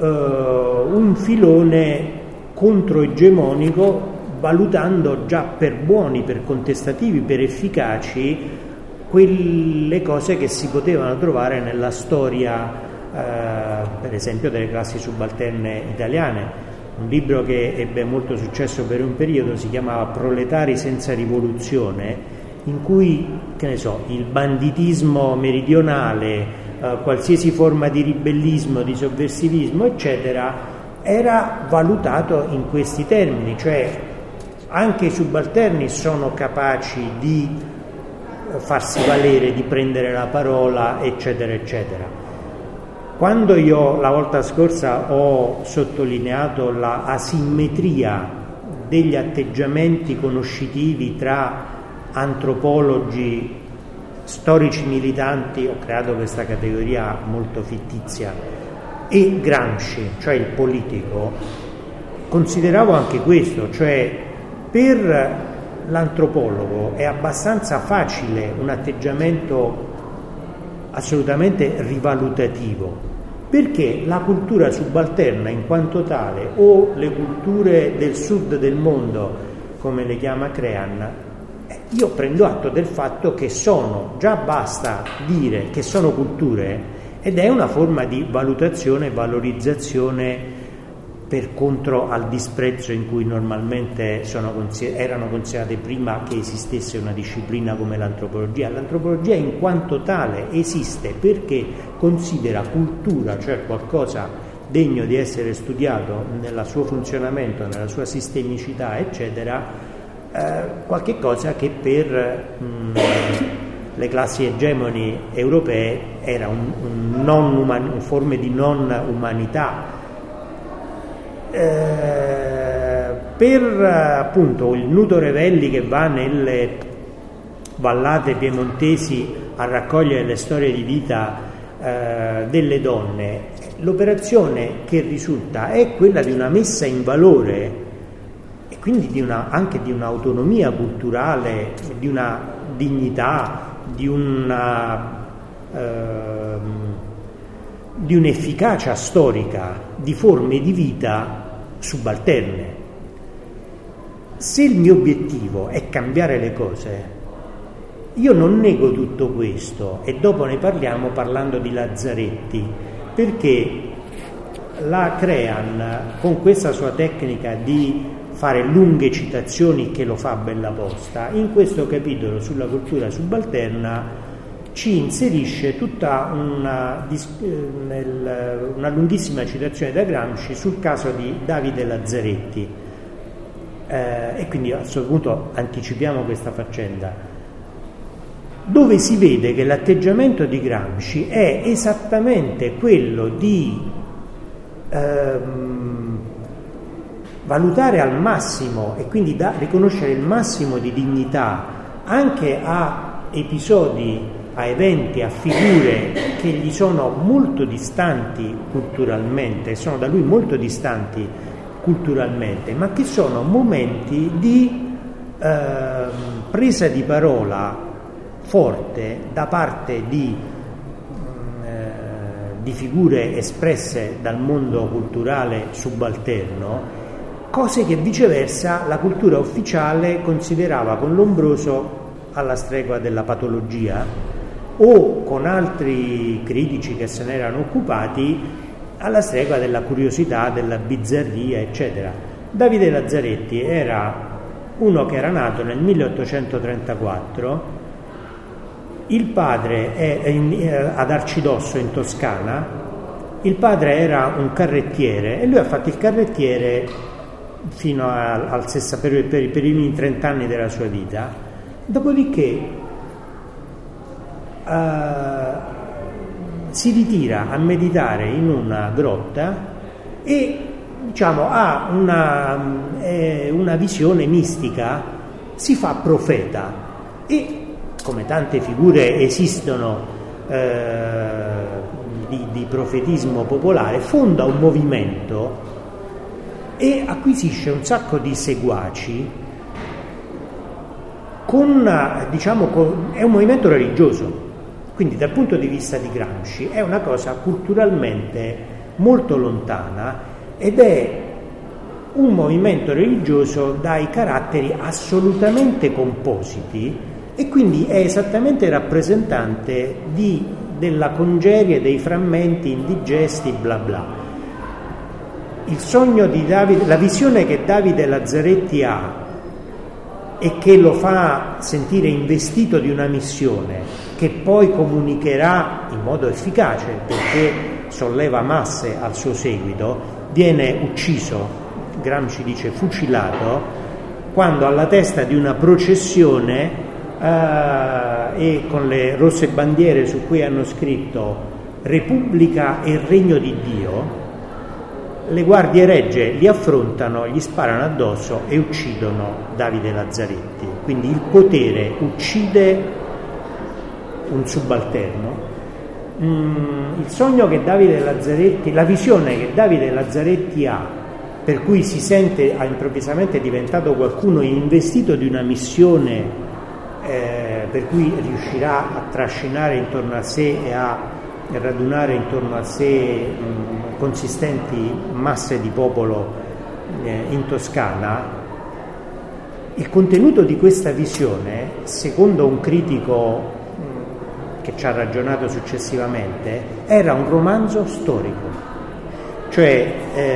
un filone controegemonico, valutando già per buoni, per contestativi, per efficaci quelle cose che si potevano trovare nella storia, per esempio, delle classi subalterne italiane. Un libro che ebbe molto successo per un periodo si chiamava Proletari senza rivoluzione, in cui, che ne so, il banditismo meridionale, qualsiasi forma di ribellismo, di sovversivismo, eccetera, era valutato in questi termini, cioè anche i subalterni sono capaci di farsi valere, di prendere la parola, eccetera, eccetera. Quando io la volta scorsa ho sottolineato la asimmetria degli atteggiamenti conoscitivi tra antropologi, storici militanti, ho creato questa categoria molto fittizia, e Gramsci, cioè il politico, consideravo anche questo, cioè per l'antropologo è abbastanza facile un atteggiamento assolutamente rivalutativo, perché la cultura subalterna in quanto tale, o le culture del sud del mondo, come le chiama Crean, io prendo atto del fatto che sono, già basta dire che sono culture, ed è una forma di valutazione e valorizzazione per contro al disprezzo in cui normalmente erano considerate prima che esistesse una disciplina come l'antropologia. L'antropologia in quanto tale esiste perché considera cultura, cioè qualcosa degno di essere studiato nel suo funzionamento, nella sua sistemicità, eccetera, qualche cosa che per le classi egemoni europee era un forme di non umanità. Per appunto il Nuto Revelli che va nelle vallate piemontesi a raccogliere le storie di vita delle donne, l'operazione che risulta è quella di una messa in valore e quindi anche di un'autonomia culturale, di una dignità, di un'efficacia storica di forme di vita subalterne. Se il mio obiettivo è cambiare le cose, io non nego tutto questo, e dopo ne parliamo parlando di Lazzaretti, perché la Crean, con questa sua tecnica di fare lunghe citazioni che lo fa a bella posta, in questo capitolo sulla cultura subalterna ci inserisce tutta una lunghissima citazione da Gramsci sul caso di Davide Lazzaretti, e quindi a questo punto anticipiamo questa faccenda, dove si vede che l'atteggiamento di Gramsci è esattamente quello di valutare al massimo e quindi riconoscere il massimo di dignità anche a episodi, a eventi, a figure che gli sono molto distanti culturalmente, sono da lui molto distanti culturalmente, ma che sono momenti di presa di parola forte da parte di figure espresse dal mondo culturale subalterno, cose che viceversa la cultura ufficiale considerava con l'ombroso alla stregua della patologia, o con altri critici che se ne erano occupati alla stregua della curiosità, della bizzarria, eccetera. Davide Lazzaretti era uno che era nato nel 1834, il padre è ad Arcidosso in Toscana, il padre era un carrettiere e lui ha fatto il carrettiere fino per i primi 30 anni della sua vita, dopodiché si ritira a meditare in una grotta e ha una visione mistica, si fa profeta e, come tante figure esistono di profetismo popolare, fonda un movimento e acquisisce un sacco di seguaci è un movimento religioso, quindi dal punto di vista di Gramsci è una cosa culturalmente molto lontana ed è un movimento religioso dai caratteri assolutamente compositi e quindi è esattamente rappresentante della congerie dei frammenti indigesti bla bla. Il sogno di Davide, la visione che Davide Lazzaretti ha e che lo fa sentire investito di una missione che poi comunicherà in modo efficace perché solleva masse al suo seguito, viene ucciso, Gramsci dice fucilato, quando alla testa di una processione e con le rosse bandiere su cui hanno scritto Repubblica e Regno di Dio, le guardie regge li affrontano, gli sparano addosso e uccidono Davide Lazzaretti. Quindi il potere uccide un subalterno. Il sogno che Davide Lazzaretti, la visione che Davide Lazzaretti ha, per cui si sente improvvisamente diventato qualcuno investito di una missione per cui riuscirà a trascinare intorno a sé e a radunare intorno a sé consistenti masse di popolo in Toscana, il contenuto di questa visione, secondo un critico che ci ha ragionato successivamente, era un romanzo storico, cioè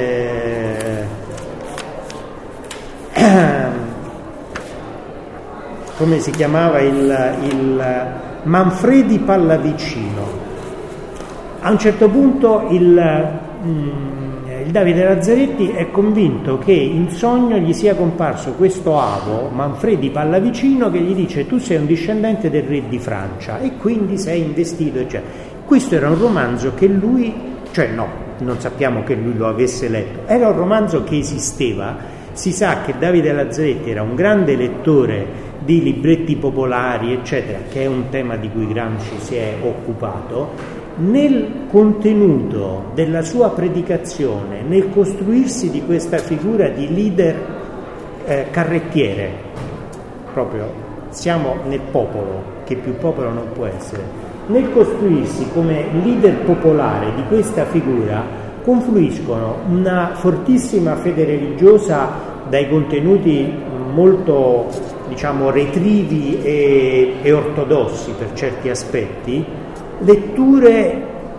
come si chiamava il Manfredi Pallavicino. A un certo punto il Davide Lazzaretti è convinto che in sogno gli sia comparso questo avo, Manfredi Pallavicino, che gli dice: tu sei un discendente del re di Francia e quindi sei investito, eccetera. Questo era un romanzo che lui, non sappiamo che lui lo avesse letto, era un romanzo che esisteva. Si sa che Davide Lazzaretti era un grande lettore di libretti popolari, eccetera, che è un tema di cui Gramsci si è occupato. Nel contenuto della sua predicazione, nel costruirsi di questa figura di leader carrettiere, proprio siamo nel popolo, che più popolo non può essere, nel costruirsi come leader popolare di questa figura confluiscono una fortissima fede religiosa dai contenuti molto, retrivi e ortodossi per certi aspetti, letture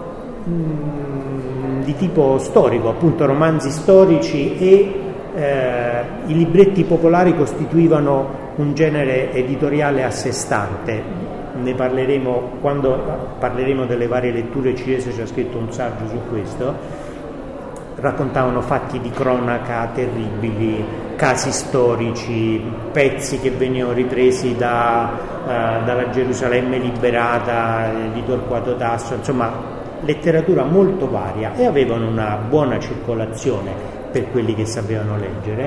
di tipo storico, appunto romanzi storici e i libretti popolari costituivano un genere editoriale a sé stante. Ne parleremo quando parleremo delle varie letture. Cilese ci ha scritto un saggio su questo. Raccontavano fatti di cronaca terribili, casi storici, pezzi che venivano ripresi dalla Gerusalemme liberata di Torquato Tasso, insomma letteratura molto varia, e avevano una buona circolazione per quelli che sapevano leggere.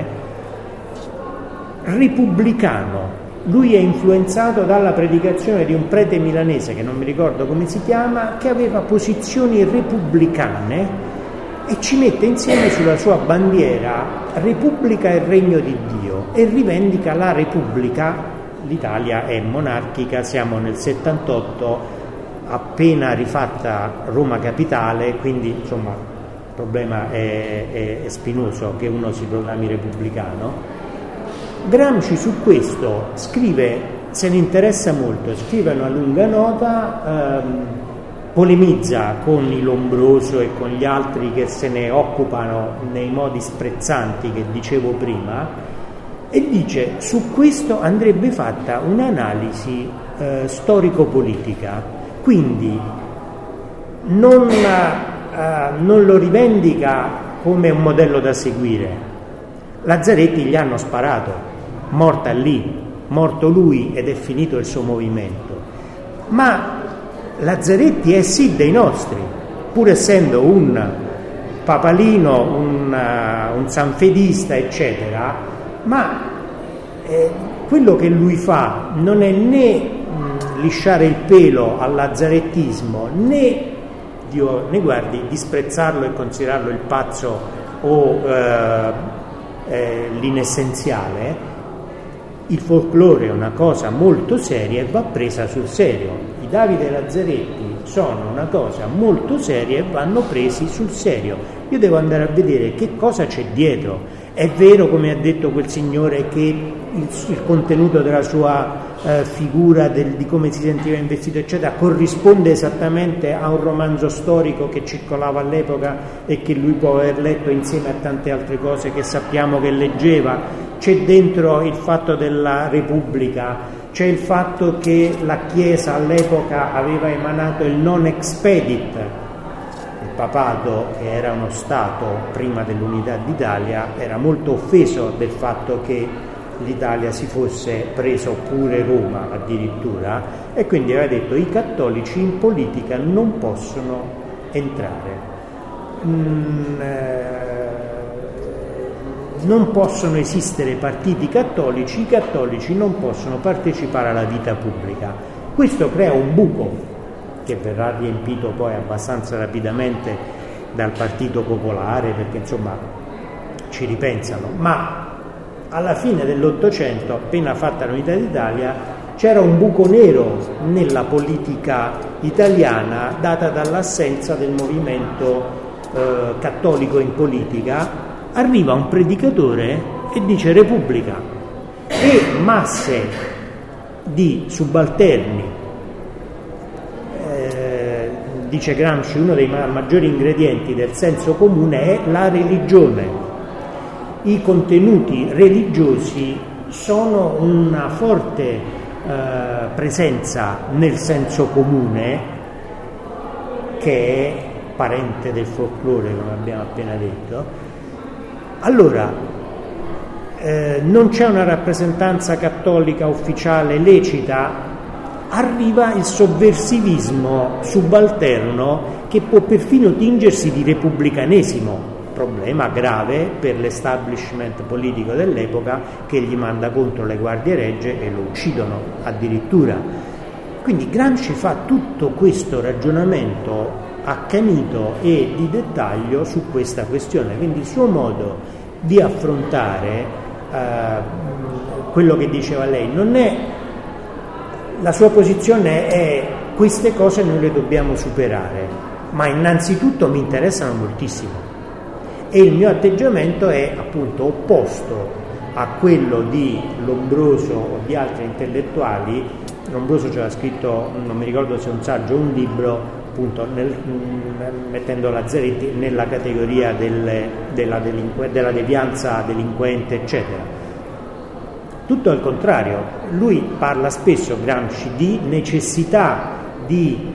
Repubblicano, lui è influenzato dalla predicazione di un prete milanese che non mi ricordo come si chiama, che aveva posizioni repubblicane e ci mette insieme sulla sua bandiera Repubblica e Regno di Dio e rivendica la Repubblica. L'Italia è monarchica, siamo nel 78, appena rifatta Roma capitale, quindi insomma il problema è spinoso che uno si proclami repubblicano. Gramsci su questo scrive, se ne interessa molto, scrive una lunga nota, polemizza con il Lombroso e con gli altri che se ne occupano nei modi sprezzanti che dicevo prima, e dice: su questo andrebbe fatta un'analisi storico-politica, quindi non lo rivendica come un modello da seguire. Lazzaretti gli hanno sparato, morta lì, morto lui ed è finito il suo movimento, ma Lazzaretti è sì dei nostri, pur essendo un papalino, un sanfedista, eccetera, ma quello che lui fa non è né lisciare il pelo al lazzarettismo, né Dio ne guardi, disprezzarlo e considerarlo il pazzo o l'inessenziale. Il folklore è una cosa molto seria e va presa sul serio. I Davide Lazzaretti sono una cosa molto seria e vanno presi sul serio. Io devo andare a vedere che cosa c'è dietro. È vero, come ha detto quel signore, che il contenuto della sua figura, di come si sentiva investito eccetera, corrisponde esattamente a un romanzo storico che circolava all'epoca e che lui può aver letto insieme a tante altre cose che sappiamo che leggeva. C'è dentro il fatto della Repubblica, c'è il fatto che la Chiesa all'epoca aveva emanato il non expedit. Il papato, che era uno Stato prima dell'unità d'Italia, era molto offeso del fatto che l'Italia si fosse preso pure Roma addirittura, e quindi aveva detto: i cattolici in politica non possono entrare, non possono esistere partiti cattolici, i cattolici non possono partecipare alla vita pubblica. Questo crea un buco che verrà riempito poi abbastanza rapidamente dal Partito Popolare, perché insomma ci ripensano, ma alla fine dell'Ottocento, appena fatta l'unità d'Italia, c'era un buco nero nella politica italiana data dall'assenza del movimento cattolico in politica. Arriva un predicatore e dice Repubblica, e masse di subalterni, dice Gramsci, uno dei maggiori ingredienti del senso comune è la religione. I contenuti religiosi sono una forte presenza nel senso comune, che è parente del folklore, come abbiamo appena detto. Allora, non c'è una rappresentanza cattolica ufficiale lecita, arriva il sovversivismo subalterno che può perfino tingersi di repubblicanesimo, problema grave per l'establishment politico dell'epoca, che gli manda contro le guardie regge e lo uccidono addirittura. Quindi Gramsci fa tutto questo ragionamento accanito e di dettaglio su questa questione, quindi il suo modo di affrontare quello che diceva lei non è, la sua posizione è: queste cose noi le dobbiamo superare, ma innanzitutto mi interessano moltissimo, e il mio atteggiamento è appunto opposto a quello di Lombroso o di altri intellettuali. Lombroso c'era scritto, non mi ricordo se un saggio o un libro, appunto mettendo Lazzaretti nella categoria della devianza delinquente eccetera. Tutto al contrario, lui parla spesso, Gramsci, di necessità di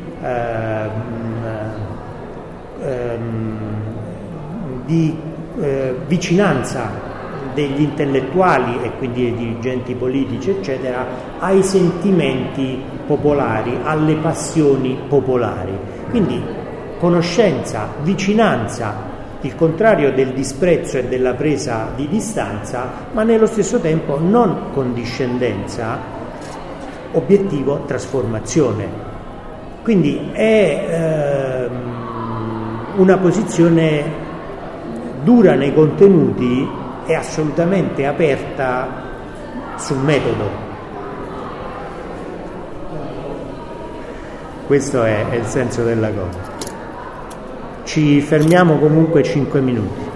vicinanza degli intellettuali e quindi dei dirigenti politici eccetera ai sentimenti popolari, alle passioni popolari. Quindi conoscenza, vicinanza, il contrario del disprezzo e della presa di distanza, ma nello stesso tempo non condiscendenza, obiettivo trasformazione. Quindi è una posizione dura nei contenuti e assolutamente aperta sul metodo. Questo è il senso della cosa. Ci fermiamo comunque 5 minuti.